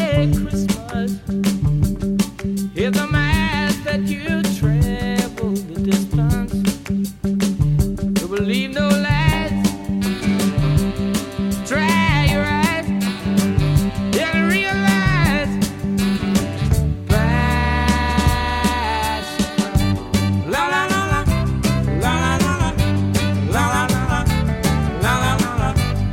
Merry Christmas. Hear the mass that you travel the distance. You will leave no lights. Dry your eyes and realize that's la la la la la la la la la la la la la la.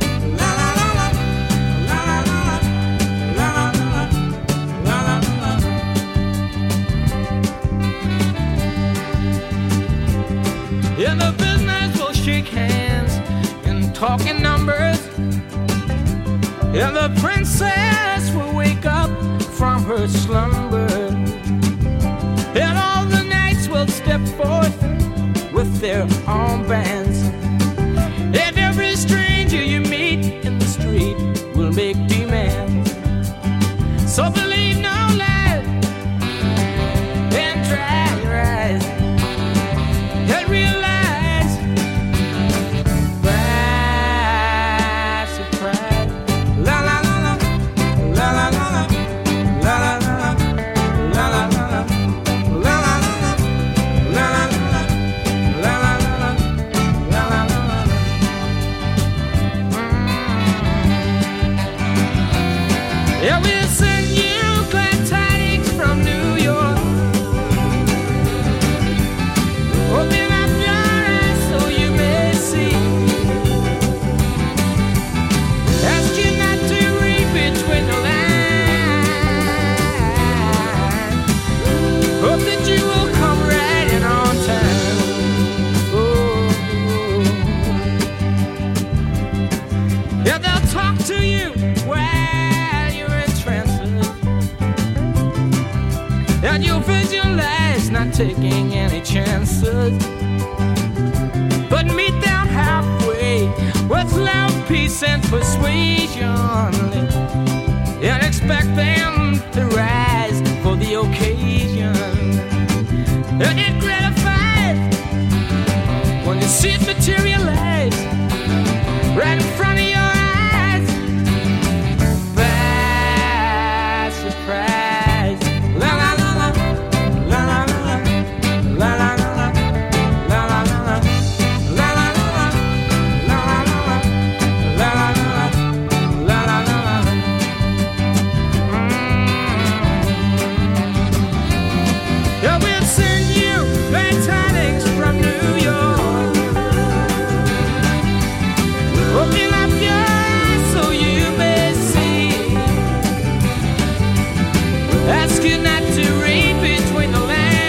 In the business we'll shake hands and talk in numbers. And the princess will wake up from her slumber. And all the knights will step forth with their armbands. And every stranger you meet in the street will make demands. So believe no lies and dry your eyes and realize by surprise. La la la la la la la la la la la la la la yeah, we'll send you glad tidings from New York. Open up your eyes so you may see. Ask you not to read between the lines. Hope that you will come right in on time. Oh. Yeah, they'll talk to you while you're in trances. And you'll visualize not taking any chances, but meet them halfway with love, peace, and persuasion. And expect them to rise for the occasion. And it gratifies when you see it materialize right in front of your eyes. By surprise. La la la la la la la la la la la la la la yeah, we'll send you glad tidings from New York. Open up your eyes so you may see. Ask you not to read between the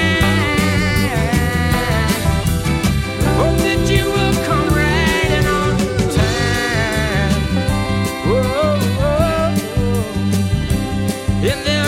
lines. Hope that you will come right in on time. Whoa, whoa, whoa. In their